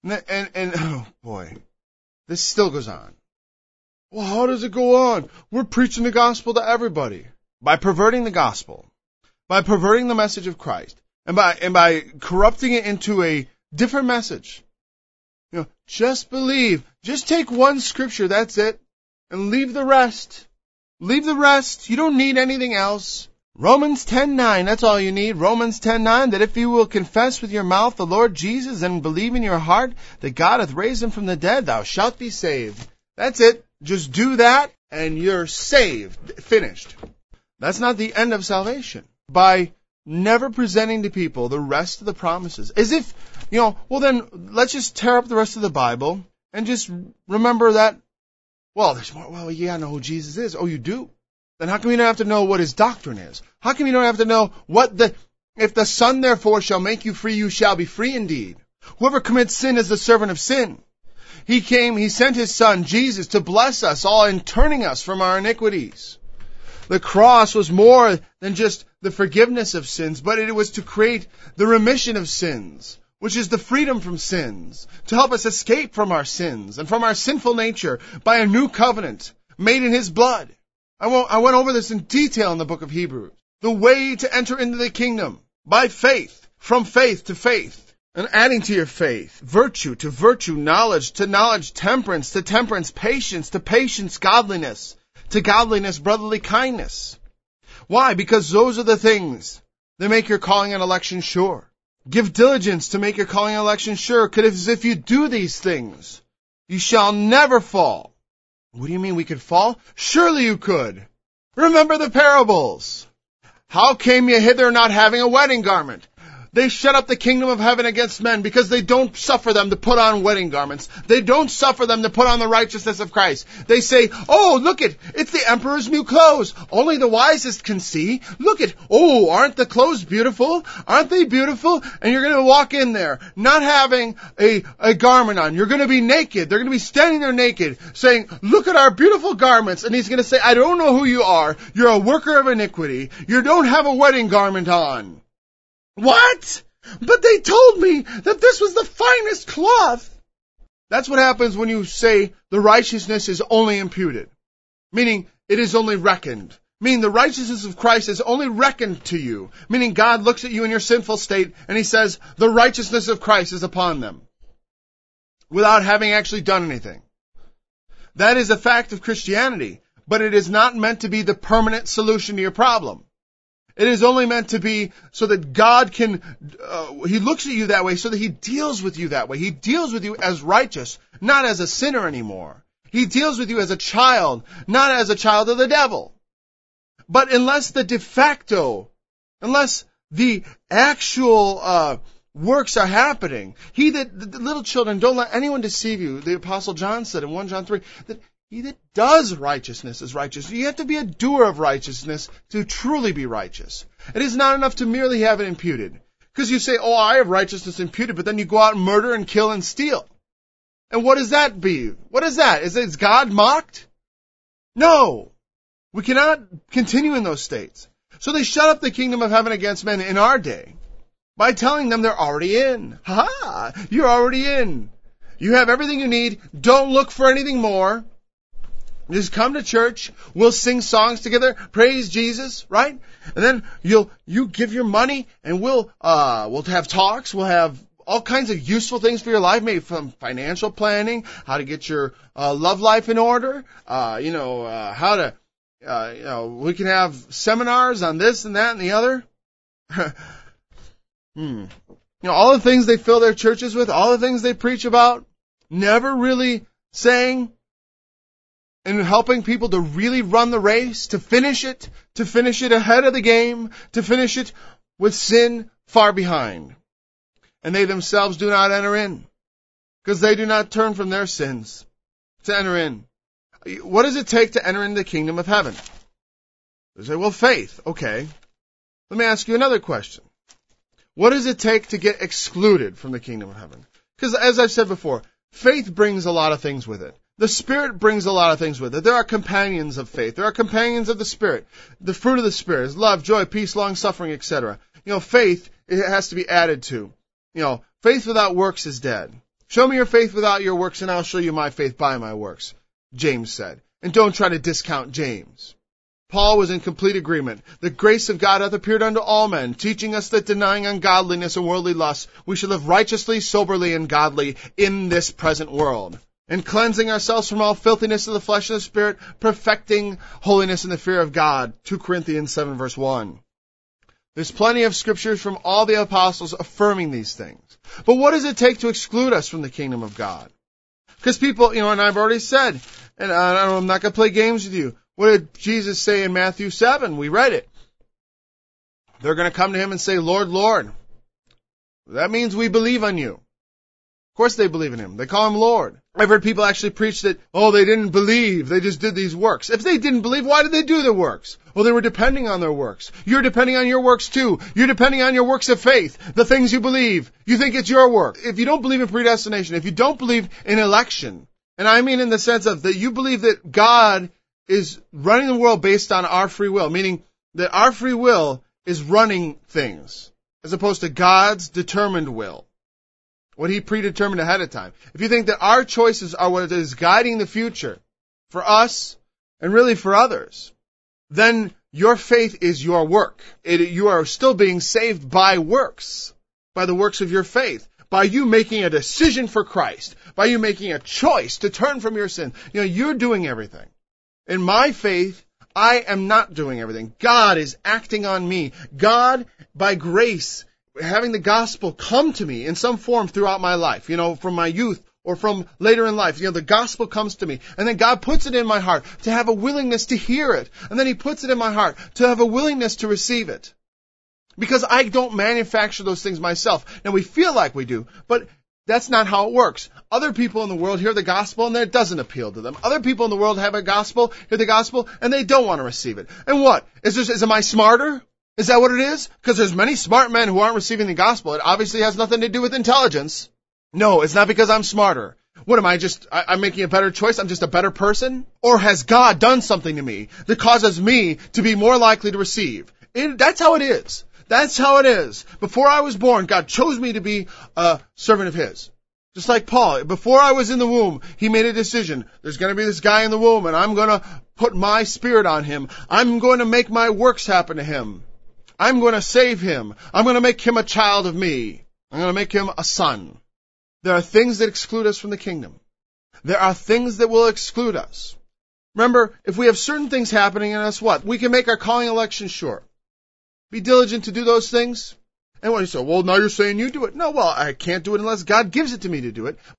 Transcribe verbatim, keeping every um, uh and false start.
And, and, and oh boy, this still goes on. Well, how does it go on? We're preaching the gospel to everybody. By perverting the gospel, by perverting the message of Christ, and by and by corrupting it into a different message. You know, just believe. Just take one scripture, that's it, and leave the rest. Leave the rest. You don't need anything else. Romans ten nine, that's all you need. Romans ten nine, that if you will confess with your mouth the Lord Jesus and believe in your heart that God hath raised him from the dead, thou shalt be saved. That's it. Just do that, and you're saved. Finished. That's not the end of salvation. By never presenting to people the rest of the promises. As if, you know, well then, let's just tear up the rest of the Bible and just remember that, well, there's more, well, yeah, I know who Jesus is. Oh, you do? Then how come you don't have to know what his doctrine is? How come you don't have to know what the, if the Son therefore shall make you free, you shall be free indeed. Whoever commits sin is the servant of sin. He came, he sent his Son, Jesus, to bless us all in turning us from our iniquities. The cross was more than just the forgiveness of sins, but it was to create the remission of sins, which is the freedom from sins, to help us escape from our sins and from our sinful nature by a new covenant made in his blood. I went over this in detail in the book of Hebrews. The way to enter into the kingdom, by faith, from faith to faith, and adding to your faith, virtue to virtue, knowledge to knowledge, temperance to temperance, patience to patience, godliness to godliness, brotherly kindness. Why? Because those are the things that make your calling and election sure. Give diligence to make your calling and election sure, because if you do these things, you shall never fall. What do you mean we could fall? Surely you could. Remember the parables. How came you hither not having a wedding garment? They shut up the kingdom of heaven against men because they don't suffer them to put on wedding garments. They don't suffer them to put on the righteousness of Christ. They say, oh, look it, it's the emperor's new clothes. Only the wisest can see. Look it, oh, aren't the clothes beautiful? Aren't they beautiful? And you're going to walk in there not having a, a garment on. You're going to be naked. They're going to be standing there naked saying, look at our beautiful garments. And he's going to say, I don't know who you are. You're a worker of iniquity. You don't have a wedding garment on. What? But they told me that this was the finest cloth. That's what happens when you say the righteousness is only imputed. Meaning, it is only reckoned. Meaning, the righteousness of Christ is only reckoned to you. Meaning, God looks at you in your sinful state and he says, the righteousness of Christ is upon them. Without having actually done anything. That is a fact of Christianity. But it is not meant to be the permanent solution to your problem. It is only meant to be so that God can, uh, he looks at you that way so that he deals with you that way. He deals with you as righteous, not as a sinner anymore. He deals with you as a child, not as a child of the devil. But unless the de facto, unless the actual uh, works are happening, he that, the little children, don't let anyone deceive you. The Apostle John said in First John three, that he that does righteousness is righteous. You have to be a doer of righteousness to truly be righteous. It is not enough to merely have it imputed. Because you say, oh, I have righteousness imputed, but then you go out and murder and kill and steal. And what does that be? What is that? Is, is God mocked? No. We cannot continue in those states. So they shut up the kingdom of heaven against men in our day by telling them they're already in. Ha ha! You're already in. You have everything you need. Don't look for anything more. Just come to church. We'll sing songs together. Praise Jesus, right? And then you'll you give your money, and we'll uh we'll have talks. We'll have all kinds of useful things for your life, maybe from financial planning, how to get your uh, love life in order. Uh, you know uh, how to. Uh, you know we can have seminars on this and that and the other. hmm. You know all the things they fill their churches with, all the things they preach about, never really saying. And helping people to really run the race, to finish it, to finish it ahead of the game, to finish it with sin far behind. And they themselves do not enter in, because they do not turn from their sins to enter in. What does it take to enter into the kingdom of heaven? They say, well, faith. Okay. Let me ask you another question. What does it take to get excluded from the kingdom of heaven? Because as I've said before, faith brings a lot of things with it. The Spirit brings a lot of things with it. There are companions of faith. There are companions of the Spirit. The fruit of the Spirit is love, joy, peace, long-suffering, et cetera. You know, faith, it has to be added to. You know, faith without works is dead. Show me your faith without your works, and I'll show you my faith by my works, James said. And don't try to discount James. Paul was in complete agreement. The grace of God hath appeared unto all men, teaching us that denying ungodliness and worldly lusts, we should live righteously, soberly, and godly in this present world, and cleansing ourselves from all filthiness of the flesh and the spirit, perfecting holiness in the fear of God. Second Corinthians seven, verse one. There's plenty of scriptures from all the apostles affirming these things. But what does it take to exclude us from the kingdom of God? Because people, you know, and I've already said, and I'm not going to play games with you. What did Jesus say in Matthew seven? We read it. They're going to come to him and say, Lord, Lord. That means we believe on you. Of course they believe in him. They call him Lord. I've heard people actually preach that, oh, they didn't believe. They just did these works. If they didn't believe, why did they do the works? Well, they were depending on their works. You're depending on your works too. You're depending on your works of faith, the things you believe. You think it's your work. If you don't believe in predestination, if you don't believe in election, and I mean in the sense of that you believe that God is running the world based on our free will, meaning that our free will is running things, as opposed to God's determined will, what he predetermined ahead of time. If you think that our choices are what is guiding the future for us and really for others, then your faith is your work. It, you are still being saved by works, by the works of your faith, by you making a decision for Christ, by you making a choice to turn from your sin. You know, you're doing everything. In my faith, I am not doing everything. God is acting on me. God, by grace, having the gospel come to me in some form throughout my life, you know, from my youth or from later in life. You know, the gospel comes to me, and then God puts it in my heart to have a willingness to hear it. And then he puts it in my heart to have a willingness to receive it. Because I don't manufacture those things myself. Now, we feel like we do, but that's not how it works. Other people in the world hear the gospel and it doesn't appeal to them. Other people in the world have a gospel, hear the gospel, and they don't want to receive it. And what? Is this, is am I smarter? Is that what it is? Because there's many smart men who aren't receiving the gospel. It obviously has nothing to do with intelligence. No, it's not because I'm smarter. What am I just, I, I'm making a better choice? I'm just a better person? Or has God done something to me that causes me to be more likely to receive? It, that's how it is. That's how it is. Before I was born, God chose me to be a servant of his. Just like Paul. Before I was in the womb, he made a decision. There's going to be this guy in the womb, and I'm going to put my spirit on him. I'm going to make my works happen to him. I'm going to save him. I'm going to make him a child of me. I'm going to make him a son. There are things that exclude us from the kingdom. There are things that will exclude us. Remember, if we have certain things happening in us, what? We can make our calling election sure. Be diligent to do those things. And when you say, well, now you're saying you do it. No, well, I can't do it unless God gives it to me to do it.